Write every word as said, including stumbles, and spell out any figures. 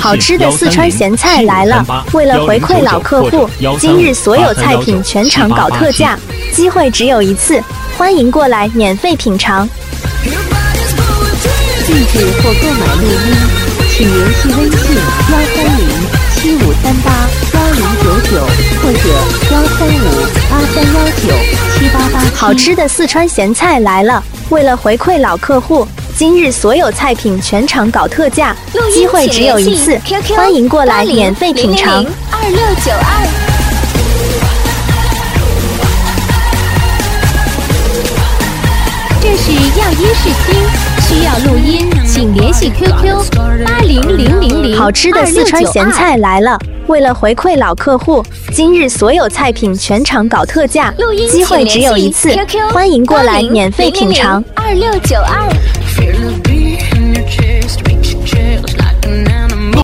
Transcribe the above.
好吃的四川咸菜来了！为了回馈老客户，今日所有菜品全场搞特价，机会只有一次，欢迎过来免费品尝。 地址或购买录音，请联系微信幺三零七五三八幺零九九或者幺三五八三幺九七八八七。 好吃的四川咸菜来了！为了回馈老客户，今日所有菜品全场搞特价，机会只有一次，欢迎过来免费品尝。 二六九二。这是药音视听，需要录音，请联系 Q Q 八零零零零。 好吃的四川咸菜来了！为了回馈老客户，今日所有菜品全场搞特价，机会只有一次，欢迎过来免费品尝。 二六九二。